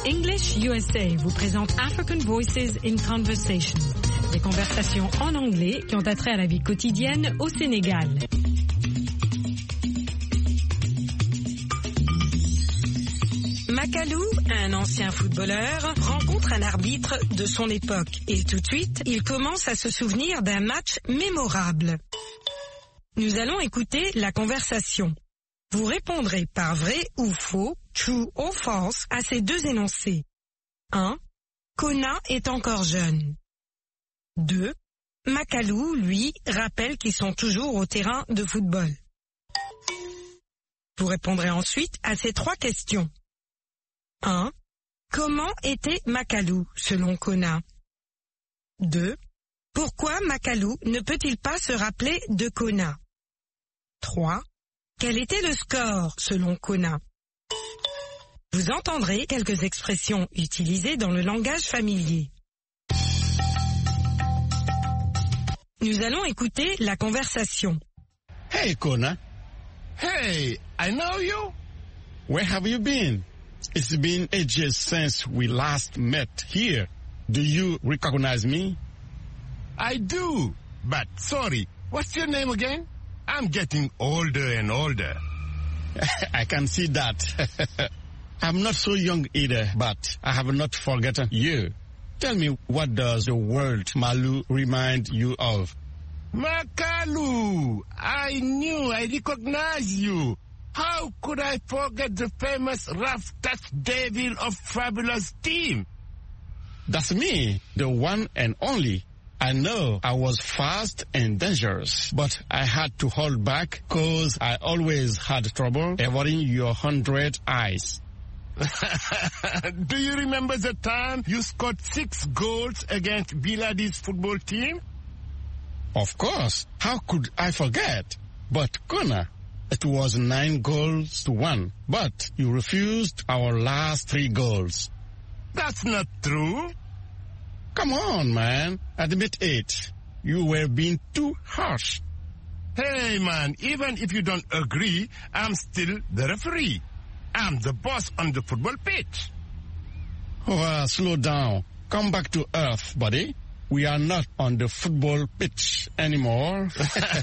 English USA vous présente African Voices in Conversation, des conversations en anglais qui ont attrait à la vie quotidienne au Sénégal. Makalou, un ancien footballeur, rencontre un arbitre de son époque et tout de suite, il commence à se souvenir d'un match mémorable. Nous allons écouter la conversation. Vous répondrez par vrai ou faux, true ou false, à ces deux énoncés. 1. Kona est encore jeune. 2. Makalou, lui, rappelle qu'ils sont toujours au terrain de football. Vous répondrez ensuite à ces trois questions. 1. Comment était Makalou, selon Kona? 2. Pourquoi Makalou ne peut-il pas se rappeler de Kona? 3. Quel était le score, selon Kona? Vous entendrez quelques expressions utilisées dans le langage familier. Nous allons écouter la conversation. Hey, Kona. Hey, I know you. Where have you been? It's been ages since we last met here. Do you recognize me? I do, but sorry, what's your name again? I'm getting older and older. I can see that. I'm not so young either, but I have not forgotten you. Tell me, what does the word Malu remind you of? Makalou, I knew I recognized you. How could I forget the famous rough touch devil of Fabulous team? That's me, the one and only. I know I was fast and dangerous, but I had to hold back because I always had trouble avoiding your 100 eyes. Do you remember the time you scored 6 goals against Biladi's football team? Of course. How could I forget? But Kona, it was 9-1, but you refused our last 3 goals. That's not true. Come on, man. Admit it. You were being too harsh. Hey, man, even if you don't agree, I'm still the referee. I'm the boss on the football pitch. Oh, slow down. Come back to earth, buddy. We are not on the football pitch anymore.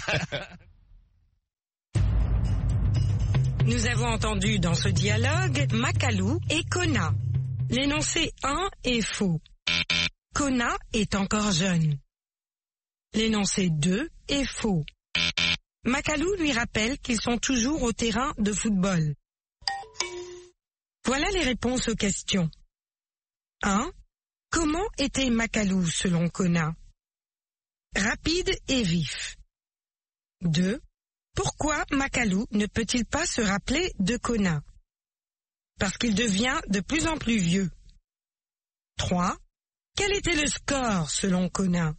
Nous avons entendu dans ce dialogue Makalou et Kona. L'énoncé 1 est faux. Kona est encore jeune. L'énoncé 2 est faux. Makalou lui rappelle qu'ils sont toujours au terrain de football. Voilà les réponses aux questions. 1. Comment était Makalou selon Kona? Rapide et vif. 2. Pourquoi Makalou ne peut-il pas se rappeler de Kona? Parce qu'il devient de plus en plus vieux. 3. Quel était le score selon Kona?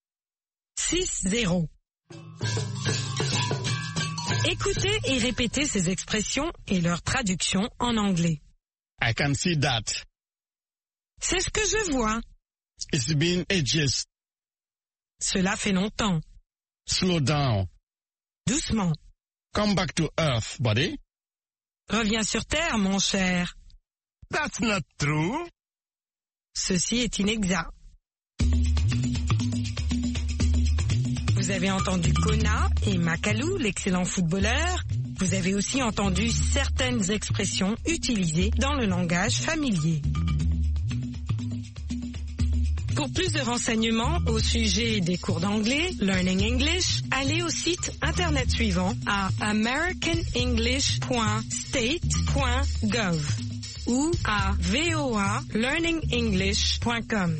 6-0. Écoutez et répétez ces expressions et leur traduction en anglais. I can see that. C'est ce que je vois. It's been ages. Cela fait longtemps. Slow down. Doucement. Come back to earth, buddy. Reviens sur terre, mon cher. That's not true. Ceci est inexact. Vous avez entendu Kona et Makalou, l'excellent footballeur. Vous avez aussi entendu certaines expressions utilisées dans le langage familier. Pour plus de renseignements au sujet des cours d'anglais, Learning English, allez au site internet suivant à americanenglish.state.gov ou à voalearningenglish.com.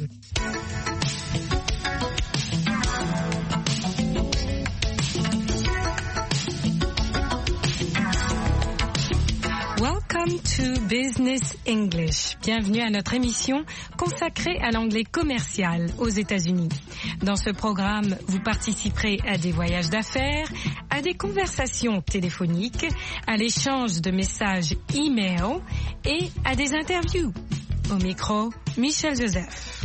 Welcome to Business English. Bienvenue à notre émission consacrée à l'anglais commercial aux États-Unis. Dans ce programme, vous participerez à des voyages d'affaires, à des conversations téléphoniques, à l'échange de messages e-mail et à des interviews. Au micro, Michel Joseph.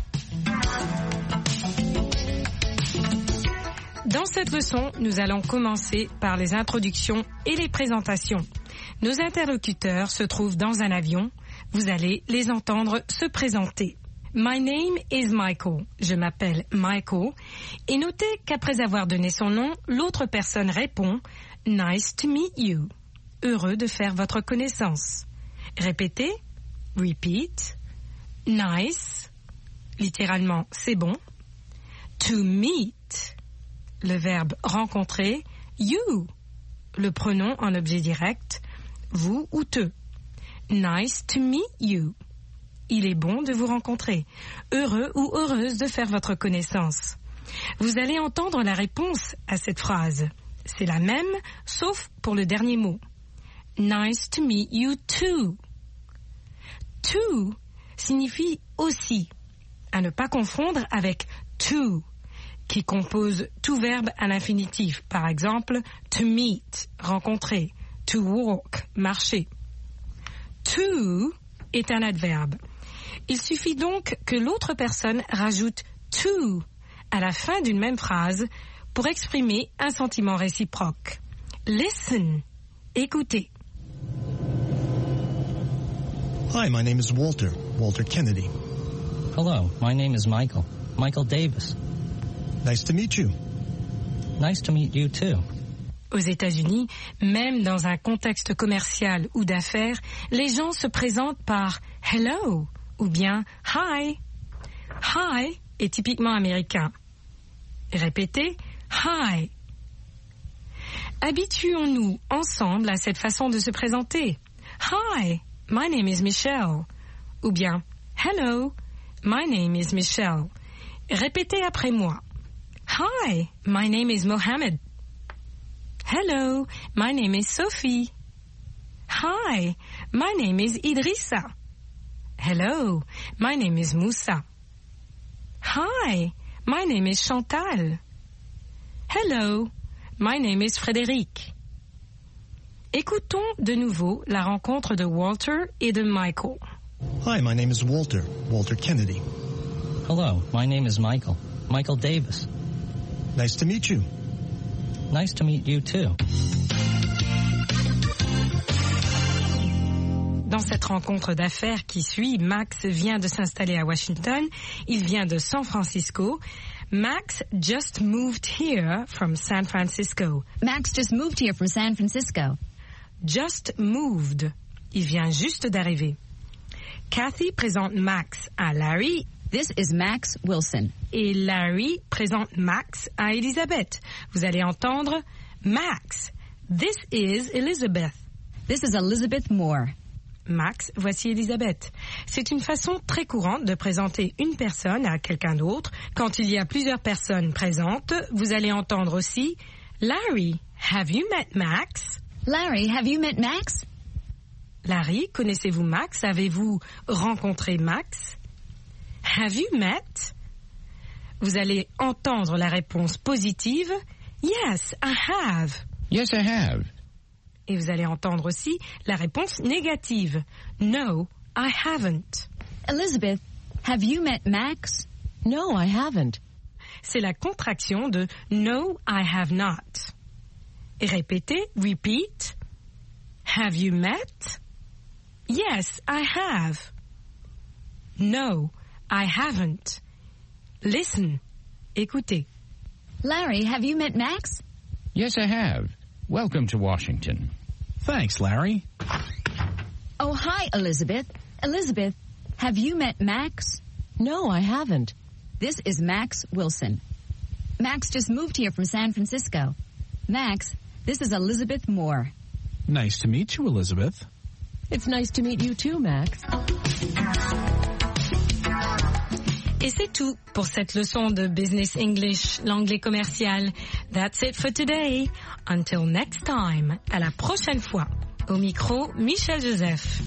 Dans cette leçon, nous allons commencer par les introductions et les présentations. Nos interlocuteurs se trouvent dans un avion, Vous allez les entendre se présenter. My name is Michael. Je m'appelle Michael. Et notez qu'après avoir donné son nom, l'autre personne répond « Nice to meet you ». Heureux de faire votre connaissance. Répétez. Repeat. Nice. Littéralement, c'est bon. To meet. Le verbe rencontrer. You. Le pronom en objet direct. Vous ou te. Nice to meet you. Il est bon de vous rencontrer. Heureux ou heureuse de faire votre connaissance. Vous allez entendre la réponse à cette phrase. C'est la même, sauf pour le dernier mot. Nice to meet you too. To signifie aussi, à ne pas confondre avec to, qui compose tout verbe à l'infinitif. Par exemple, to meet, rencontrer, to walk, marcher. To est un adverbe. Il suffit donc que l'autre personne rajoute to à la fin d'une même phrase pour exprimer un sentiment réciproque. Listen, écoutez. Hi, my name is Walter Kennedy. Hello, my name is Michael Davis. Nice to meet you. Nice to meet you too. Aux États-Unis, même dans un contexte commercial ou d'affaires, les gens se présentent par hello ou bien hi. Hi est typiquement américain. Répétez hi. Habituons-nous ensemble à cette façon de se présenter. Hi, my name is Michelle. Ou bien hello, my name is Michelle. Répétez après moi. Hi, my name is Mohammed. Hello, my name is Sophie. Hi, my name is Idrissa. Hello, my name is Moussa. Hi, my name is Chantal. Hello, my name is Frédéric. Écoutons de nouveau la rencontre de Walter et de Michael. Hi, my name is Walter Kennedy. Hello, my name is Michael Davis. Nice to meet you. Nice to meet you too. Dans cette rencontre d'affaires qui suit, Max vient de s'installer à Washington. Il vient de San Francisco. Max just moved here from San Francisco. Max just moved here from San Francisco. Just moved. Il vient juste d'arriver. Kathy présente Max à Larry. This is Max Wilson. Et Larry présente Max à Elizabeth. Vous allez entendre Max. This is Elizabeth. This is Elizabeth Moore. Max, voici Elizabeth. C'est une façon très courante de présenter une personne à quelqu'un d'autre. Quand il y a plusieurs personnes présentes, vous allez entendre aussi Larry, have you met Max? Larry, have you met Max? Larry, connaissez-vous Max? Avez-vous rencontré Max? Have you met? Vous allez entendre la réponse positive. Yes, I have. Yes, I have. Et vous allez entendre aussi la réponse négative. No, I haven't. Elizabeth, have you met Max? No, I haven't. C'est la contraction de No, I have not. Et répétez, repeat. Have you met? Yes, I have. No, I haven't. Listen. Écoutez. Larry, have you met Max? Yes, I have. Welcome to Washington. Thanks, Larry. Oh, hi, Elizabeth. Elizabeth, have you met Max? No, I haven't. This is Max Wilson. Max just moved here from San Francisco. Max, this is Elizabeth Moore. Nice to meet you, Elizabeth. It's nice to meet you too, Max. Et c'est tout pour cette leçon de Business English, l'anglais commercial. That's it for today. Until next time. À la prochaine fois. Au micro, Michel Joseph.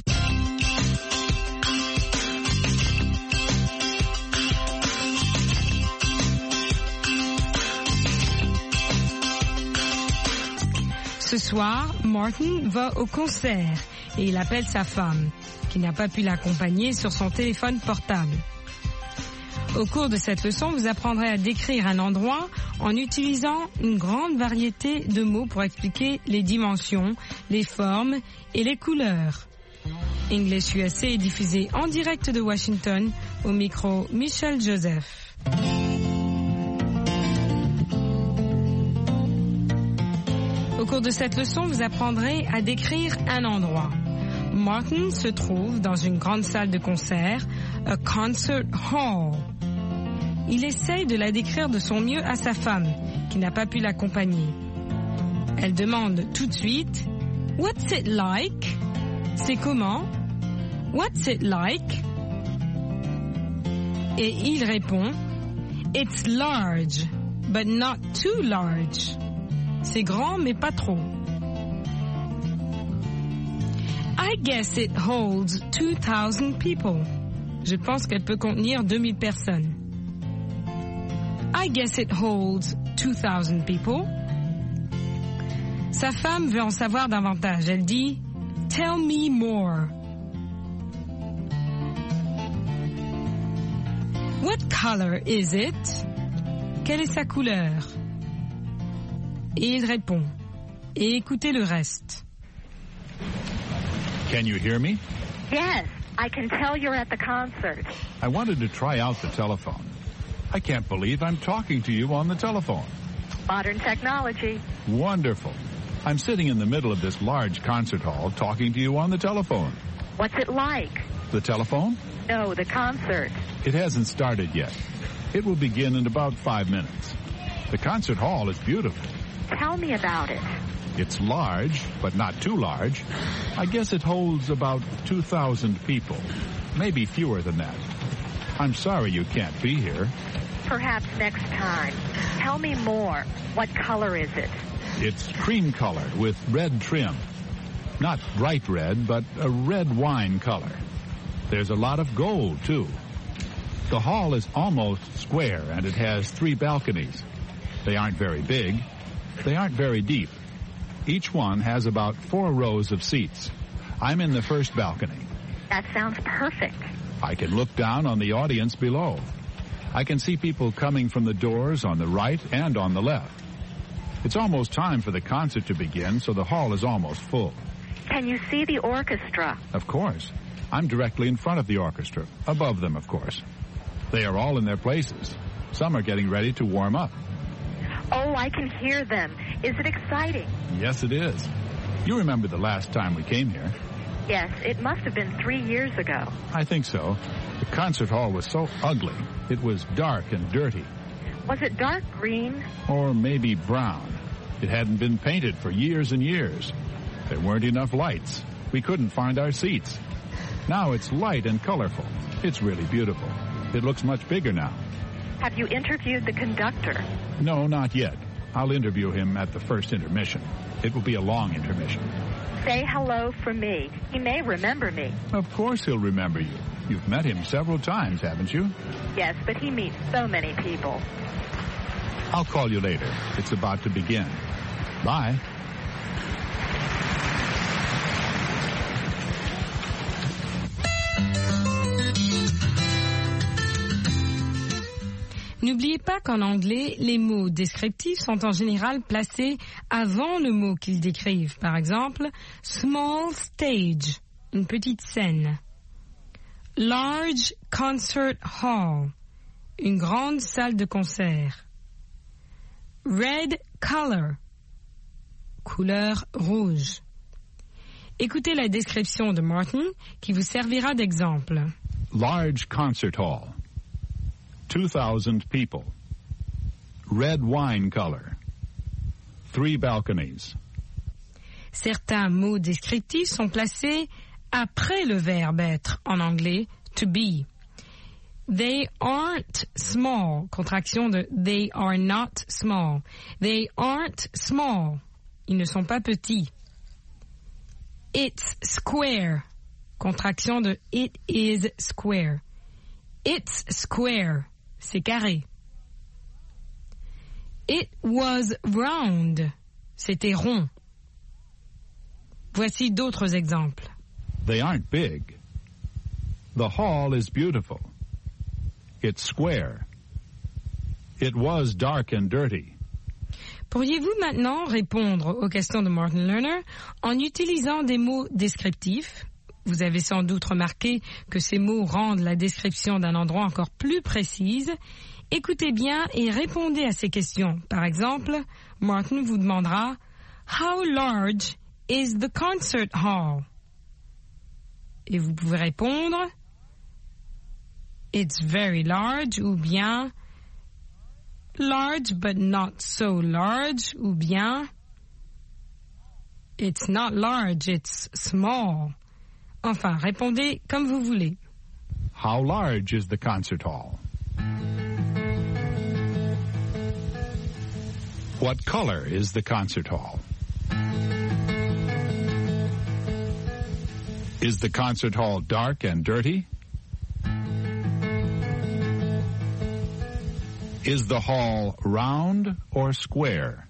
Ce soir, Martin va au concert et il appelle sa femme, qui n'a pas pu l'accompagner sur son téléphone portable. Au cours de cette leçon, vous apprendrez à décrire un endroit en utilisant une grande variété de mots pour expliquer les dimensions, les formes et les couleurs. English USA est diffusé en direct de Washington, au micro Michel Joseph. Au cours de cette leçon, vous apprendrez à décrire un endroit. Martin se trouve dans une grande salle de concert, a concert hall. Il essaye de la décrire de son mieux à sa femme, qui n'a pas pu l'accompagner. Elle demande tout de suite « What's it like ?» C'est comment? What's it like? Et il répond It's large, but not too large. C'est grand, mais pas trop. I guess it holds 2,000 people. Je pense qu'elle peut contenir 2000 personnes. I guess it holds 2,000 people. Sa femme veut en savoir davantage. Elle dit Tell me more. What color is it? Quelle est sa couleur? Et il répond. Et écoutez le reste. Can you hear me? Yes, I can tell you're at the concert. I wanted to try out the telephone. I can't believe I'm talking to you on the telephone. Modern technology. Wonderful. I'm sitting in the middle of this large concert hall talking to you on the telephone. What's it like? The telephone? No, the concert. It hasn't started yet. It will begin in about 5 minutes. The concert hall is beautiful. Tell me about it. It's large, but not too large. I guess it holds about 2,000 people, maybe fewer than that. I'm sorry you can't be here. Perhaps next time. Tell me more. What color is it? It's cream color with red trim. Not bright red, but a red wine color. There's a lot of gold, too. The hall is almost square, and it has 3 balconies. They aren't very big. They aren't very deep. Each one has about 4 rows of seats. I'm in the first balcony. That sounds perfect. I can look down on the audience below. I can see people coming from the doors on the right and on the left. It's almost time for the concert to begin, so the hall is almost full. Can you see the orchestra? Of course. I'm directly in front of the orchestra, above them, of course. They are all in their places. Some are getting ready to warm up. Oh, I can hear them. Is it exciting? Yes, it is. You remember the last time we came here? Yes, it must have been 3 years ago. I think so. The concert hall was so ugly. It was dark and dirty. Was it dark green? Or maybe brown. It hadn't been painted for years and years. There weren't enough lights. We couldn't find our seats. Now it's light and colorful. It's really beautiful. It looks much bigger now. Have you interviewed the conductor? No, not yet. I'll interview him at the first intermission. It will be a long intermission. Say hello from me. He may remember me. Of course he'll remember you. You've met him several times, haven't you? Yes, but he meets so many people. I'll call you later. It's about to begin. Bye. N'oubliez pas qu'en anglais, les mots descriptifs sont en général placés avant le mot qu'ils décrivent. Par exemple, small stage, une petite scène. Large concert hall, une grande salle de concert. Red color, couleur rouge. Écoutez la description de Martin qui vous servira d'exemple. Large concert hall. 2,000 people. Red wine color. 3 balconies. Certains mots descriptifs sont placés après le verbe être en anglais to be. They aren't small, contraction de they are not small. They aren't small. Ils ne sont pas petits. It's square, contraction de it is square. It's square, c'est carré. It was round, c'était rond. Voici d'autres exemples. They aren't big. The hall is beautiful. It's square. It was dark and dirty. Pourriez-vous maintenant répondre aux questions de Martin Lerner en utilisant des mots descriptifs Vous avez sans doute remarqué que ces mots rendent la description d'un endroit encore plus précise. Écoutez bien et répondez à ces questions. Par exemple, Martin vous demandera « How large is the concert hall ?» Et vous pouvez répondre « It's very large » ou bien « Large but not so large » ou bien « It's not large, it's small ». Enfin, répondez comme vous voulez. How large is the concert hall? What color is the concert hall? Is the concert hall dark and dirty? Is the hall round or square?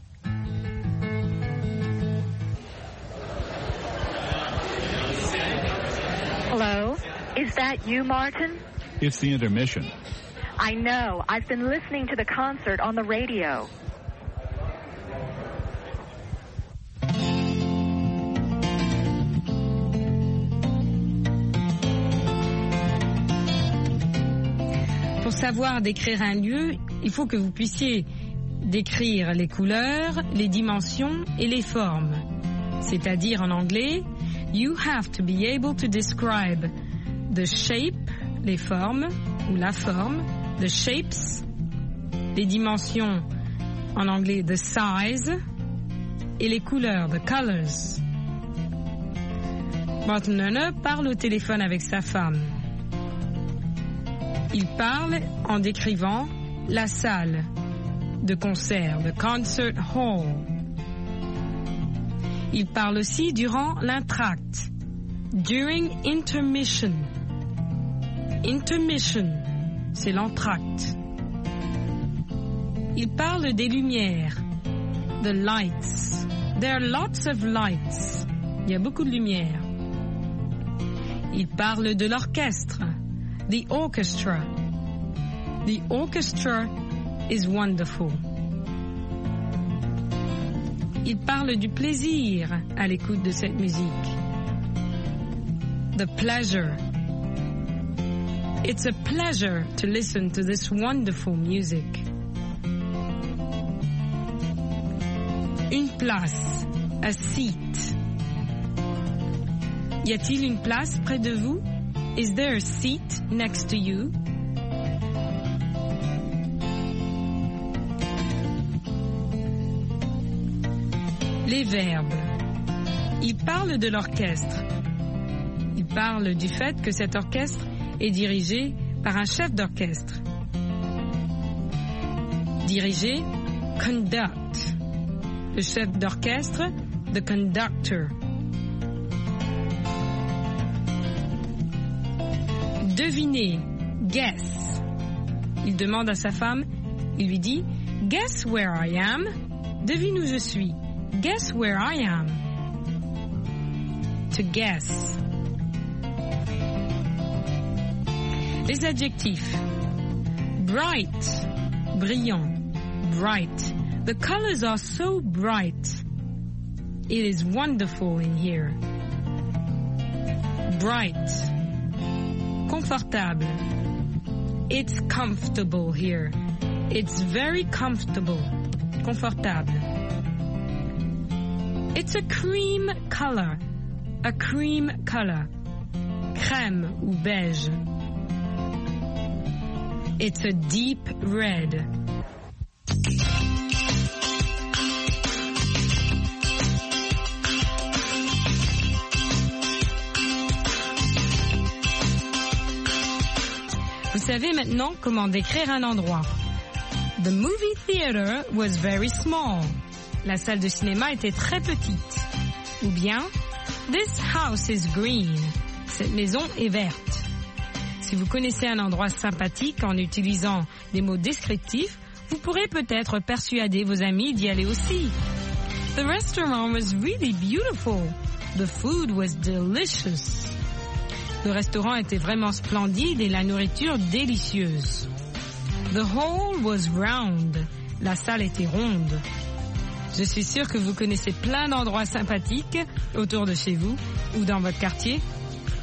Hello? Is that you, Martin? It's the intermission. I know. I've been listening to the concert on the radio. Pour savoir décrire un lieu, il faut que vous puissiez décrire les couleurs, les dimensions et les formes. C'est-à-dire en anglais, you have to be able to describe the shape, les formes, ou la forme, the shapes, les dimensions, en anglais, the size, et les couleurs, the colors. Martin Lerner parle au téléphone avec sa femme. Il parle en décrivant la salle de concert, the concert hall. Il parle aussi durant l'entracte, during intermission. Intermission, c'est l'entracte. Il parle des lumières, the lights. There are lots of lights. Il y a beaucoup de lumière. Il parle de l'orchestre, the orchestra. The orchestra is wonderful. Il parle du plaisir à l'écoute de cette musique. The pleasure. It's a pleasure to listen to this wonderful music. Une place, a seat. Y a-t-il une place près de vous? Is there a seat next to you? Les verbes. Il parle de l'orchestre. Il parle du fait que cet orchestre est dirigé par un chef d'orchestre. Diriger, conduct. Le chef d'orchestre, the conductor. Deviner, guess. Il demande à sa femme, il lui dit, guess where I am. Devine où je suis. Guess where I am. To guess. Les adjectifs. Bright, brillant, bright. The colors are so bright. It is wonderful in here. Bright. Confortable. It's comfortable here. It's very comfortable. Confortable. It's a cream color. A cream color. Crème ou beige. It's a deep red. Vous savez maintenant comment décrire un endroit. The movie theater was very small. La salle de cinéma était très petite. Ou bien, this house is green. Cette maison est verte. Si vous connaissez un endroit sympathique en utilisant des mots descriptifs, vous pourrez peut-être persuader vos amis d'y aller aussi. The restaurant was really beautiful. The food was delicious. Le restaurant était vraiment splendide et la nourriture délicieuse. The hall was round. La salle était ronde. Je suis sûre que vous connaissez plein d'endroits sympathiques autour de chez vous ou dans votre quartier.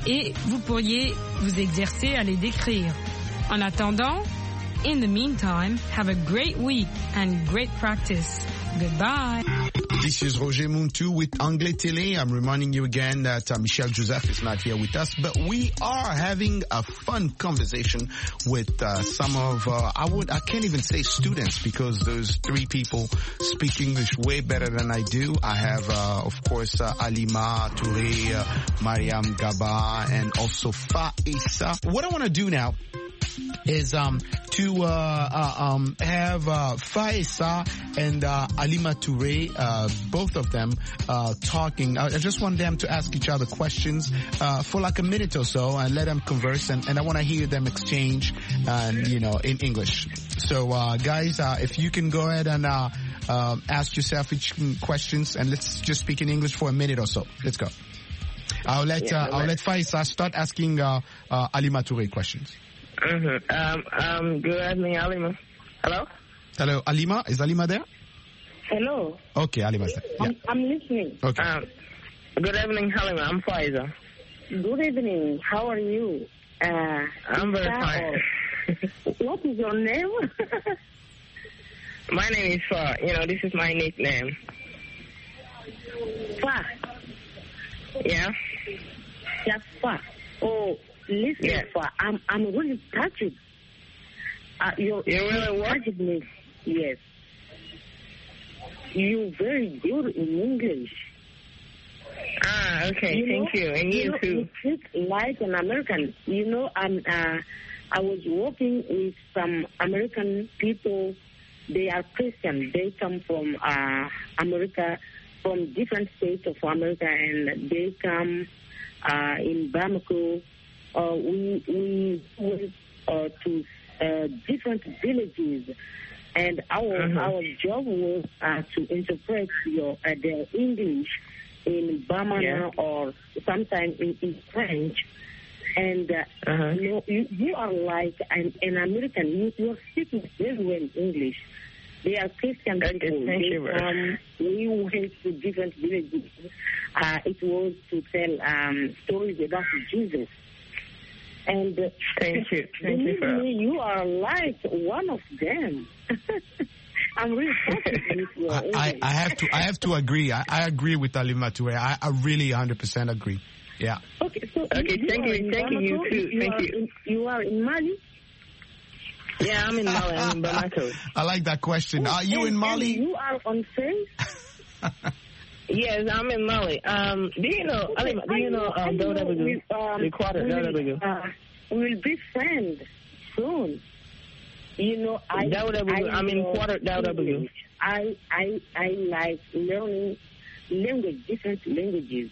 et vous pourriez vous exercer à les décrire. En attendant, in the meantime, have a great week and great practice. Goodbye. This is Roger Muntu with Anglais Télé. I'm reminding you again that Michel Joseph is not here with us, but we are having a fun conversation with some of, I can't even say students because those three people speak English way better than I do. I have, of course, Alima Touré, Mariam Gaba, and also Faisa. What I want to do now is to have Faisa and Alima Touré, both of them talking. I just want them to ask each other questions for like a minute or so and let them converse, and I want to hear them exchange in English. So guys, if you can go ahead and ask yourself each questions, and let's just speak in English for a minute or so. Let's go. I'll let Faisa start asking Alima Touré questions. Mm-hmm. Good evening, Alima. Hello? Hello, Alima. Is Alima there? Hello. Okay, Alima's there. Yeah. I'm listening. Okay. Good evening, Halima. I'm Faiza. Good evening. How are you? I'm very fine. What is your name? My name is Fa. This is my nickname. Fa? Yeah. Just Fa. Oh. Listen, yeah. I'm really touched. You really touched me. Yes. You're very good in English. Ah, okay. Thank you. And you too. You speak like an American. I was working with some American people. They are Christian. They come from America, from different states of America, and they come in Bamako. We went to different villages, and our job was to interpret their English in Bamana or sometimes in French. And you are like an American. You are speaking very well English. They are Christian people. We went to different villages. It was to tell stories about Jesus. And thank you. Believe me, you are like one of them. I'm really happy with your English. I have to agree. I agree with Alima Touré. I really 100% agree. Yeah. Okay. So thank you. Thank you too. Thank you. You are in Mali. Yeah, I'm in Mali. I'm in Bamako. I like that question. Are you in Mali? You are on face. Yes, I'm in Mali. Do you know WW? The quarter WW. We'll be friends soon. I'm in quarter WW. I like learning different languages.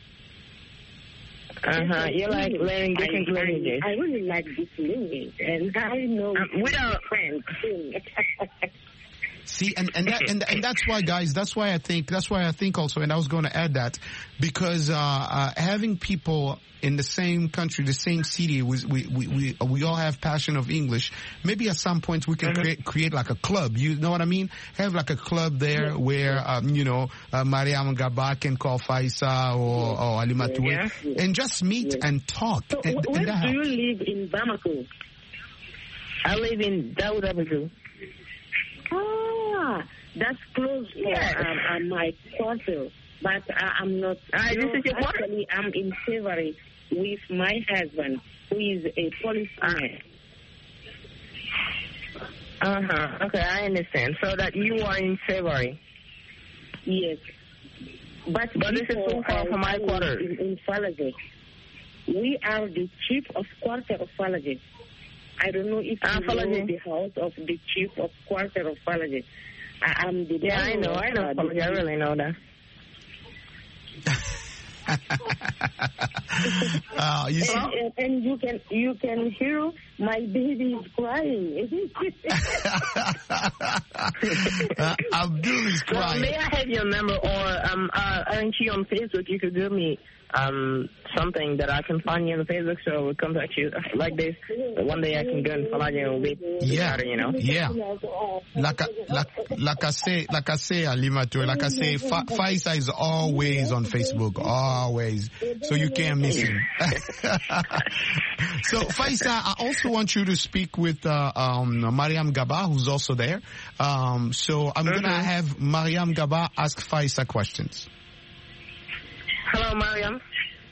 You like learning different languages. I really like this language, and I know we are friends soon. See, and that's why, guys. That's why I think also, and I was going to add that because having people in the same country, the same city, we all have passion of English. Maybe at some point we can create like a club. You know what I mean? Have like a club there where Mariam Gaba can call Faisa or Alima Touré and just meet and talk. So where do you live in Bamako? I live in Daoudabagou. That's close to my quarter, but I'm not. This is your quarter? Actually, I'm in Savory with my husband, who is a policeman. Okay, I understand. So that you are in Savory. Yes. But this is so far from my quarter. In Falajé. We are the chief of quarter of Falajé. I don't know if you know the house of the chief of quarter of Falajé. I'm the I know Falajé. I really know that. And you can hear my baby is crying. Abdul is crying. Well, may I have your number, or aren't you on Facebook? You could give me something that I can find you on Facebook, so I will contact you like this. One day I can go and follow you and we'll be better, you know? Yeah. Like I say, Alimato, like I say, Faisal is always on Facebook, always. So you can't miss him. So Faisal, I also want you to speak with Mariam Gaba, who's also there. So I'm going to have Mariam Gaba ask Faisal questions. Hello, Mariam.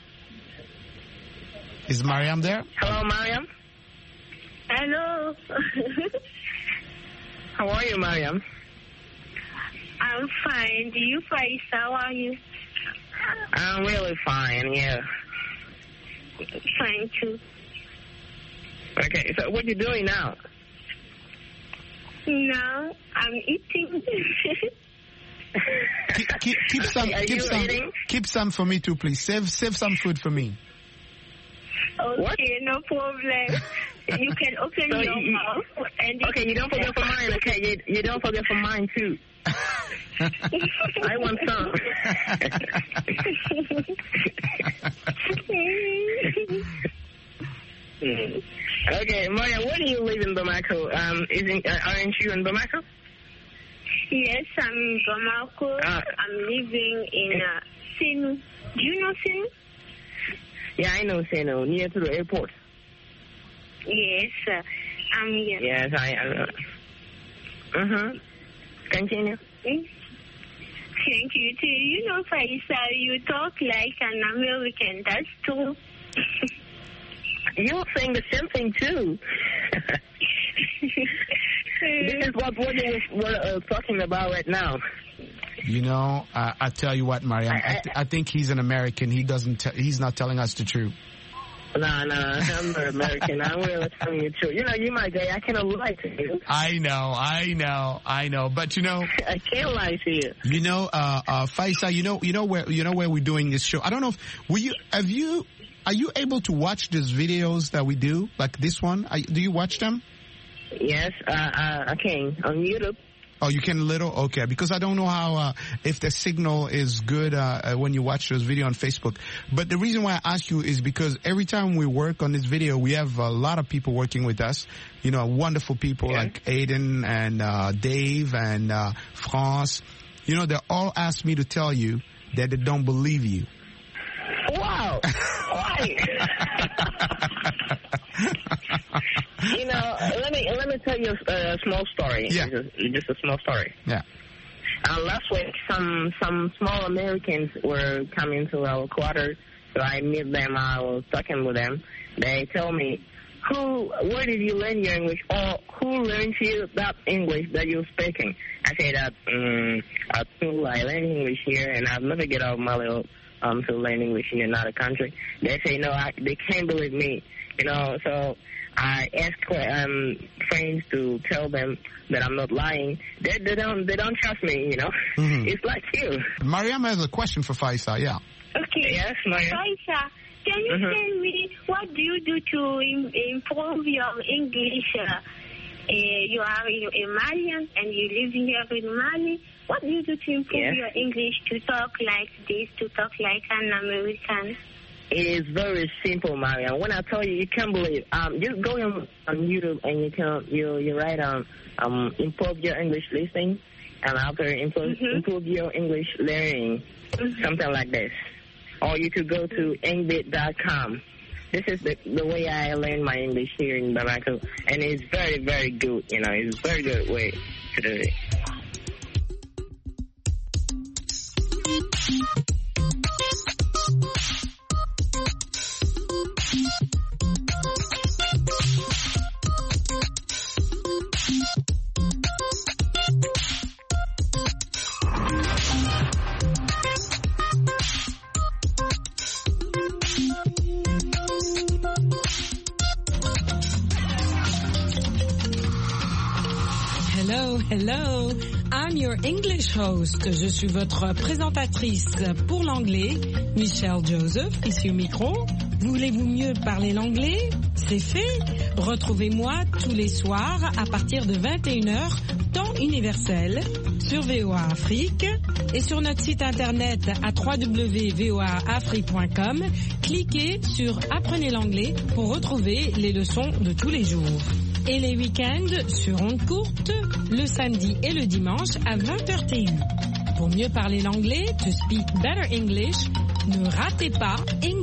Is Mariam there? Hello, Mariam. Hello. How are you, Mariam? I'm fine. Do you, Faisal? How are you? I'm really fine, yeah. Fine, too. Okay, so what are you doing now? Now, I'm eating. Keep some for me too, please. Save some food for me. Okay, what? No problem. You can open so your mouth. And okay, you don't forget for mine. Okay, you don't forget for mine too. I want some. Okay, Maria, where do you live in Bamako? Aren't you in Bamako? Yes, I'm in Bamako. I'm living in Senu. Do you know Senu? Yeah, I know Senu, near to the airport. Yes, I'm here. Yes, I know. Continue. Thank you too. You know, Faisal, you talk like an American. That's true. You're saying the same thing too. This is what we're talking about right now. You know, I tell you what, Mariam. I think he's an American. He's not telling us the truth. No, I'm not American. I'm really telling you the truth. You know, you my guy. I cannot lie to you. I know. But you know, I can't lie to you. You know, Faisal. You know where we're doing this show. I don't know if are you able to watch these videos that we do, like this one? Do you watch them? Yes, I can on YouTube. Oh, you can okay, because I don't know how, if the signal is good, when you watch those videos on Facebook. But the reason why I ask you is because every time we work on this video, we have a lot of people working with us. You know, wonderful people like Aiden and, Dave and, France. You know, they all ask me to tell you that they don't believe you. Wow. Why? You know, let me tell you a small story. Yeah. Just a small story. Yeah. Last week, some small Americans were coming to our quarters, so I met them. I was talking with them. They told me, where did you learn your English? Or who learned you that English that you're speaking? I said that at school I learned English here, and I've never get out of my little to learn English in another country. They say no, they can't believe me. You know, so I ask friends to tell them that I'm not lying. They don't trust me. You know, It's like you. Mariam has a question for Faisal. Yeah. Okay. Yes, Mariam. Faisal, can you tell me what do you do to improve your English? You are a Malian and you live here in Mali. What do you do to improve your English to talk like this, to talk like an American? It is very simple, Mariam. When I tell you, you can't believe. Just go on YouTube and you write improve your English listening, and after improve your English learning, something like this. Or you could go to engbit.com. This is the way I learn my English here in Bamako, and it's very, very good. You know, it's a very good way to do it. Hello, I'm your English host. Je suis votre présentatrice pour l'anglais, Michelle Joseph, ici au micro. Voulez-vous mieux parler l'anglais? C'est fait. Retrouvez-moi tous les soirs à partir de 21h, temps universel, sur VOA Afrique et sur notre site internet à www.voaafrique.com. Cliquez sur Apprenez l'anglais pour retrouver les leçons de tous les jours. Et les week-ends sur ondes courtes, le samedi et le dimanche à 20h TU. Pour mieux parler l'anglais, to speak better English, ne ratez pas